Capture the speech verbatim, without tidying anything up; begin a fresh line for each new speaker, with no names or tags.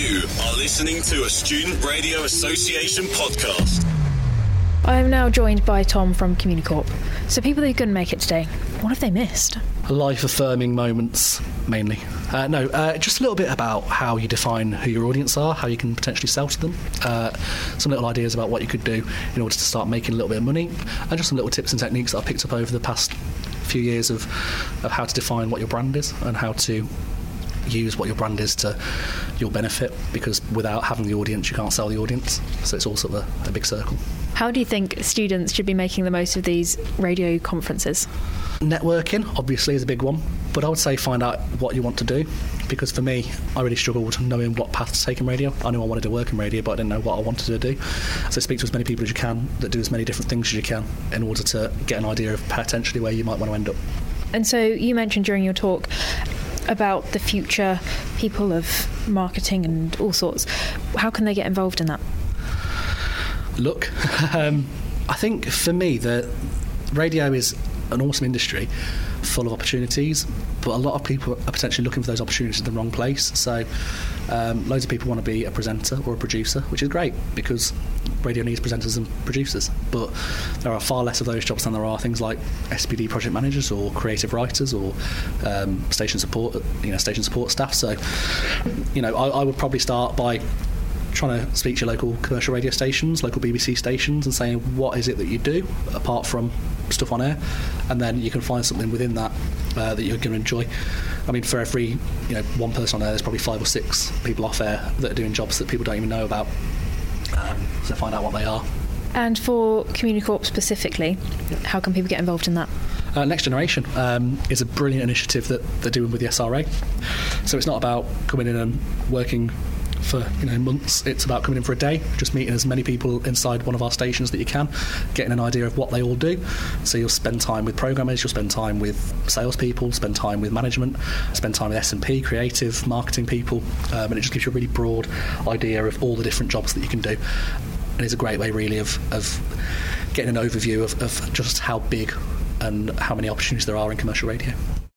You are listening to a Student Radio Association podcast.
I am now joined by Tom from Communicorp. So people who couldn't make it today, what have they missed?
Life-affirming moments, mainly. Uh, no, uh, just a little bit about how you define who your audience are, how you can potentially sell to them, uh, some little ideas about what you could do in order to start making a little bit of money, and just some little tips and techniques that I've picked up over the past few years of, of how to define what your brand is and how to use what your brand is to your benefit, because without having the audience you can't sell the audience, so it's all sort of a, a big circle.
How do you think students should be making the most of these radio conferences?
Networking obviously is a big one, but I would say find out what you want to do, because for me I really struggled knowing what path to take in radio. I knew I wanted to work in radio, but I didn't know what I wanted to do, so speak to as many people as you can that do as many different things as you can in order to get an idea of potentially where you might want to end up.
And so you mentioned during your talk about the future people of marketing and all sorts. How can they get involved in that?
Look, um, I think for me the radio is an awesome industry full of opportunities, but a lot of people are potentially looking for those opportunities in the wrong place. So um, loads of people want to be a presenter or a producer, which is great because radio needs presenters and producers, but there are far less of those jobs than there are things like S P D project managers or creative writers or um, station support, you know, station support staff. So, you know, I, I would probably start by trying to speak to your local commercial radio stations, local B B C stations, and saying what is it that you do apart from stuff on air, and then you can find something within that uh, that you're going to enjoy. I mean, for every you know one person on air, there's probably five or six people off air that are doing jobs that people don't even know about. Um, so find out what they are.
And for Communicorp specifically, how can people get involved in that?
Uh, Next Generation um, is a brilliant initiative that they're doing with the S R A. So it's not about coming in and working for you know months. It's about coming in for a day, just meeting as many people inside one of our stations that you can, getting an idea of what they all do. So you'll spend time with programmers, you'll spend time with salespeople, spend time with management, spend time with S and P, creative, marketing people, um, and it just gives you a really broad idea of all the different jobs that you can do. And it's a great way really of, of getting an overview of, of just how big and how many opportunities there are in commercial radio.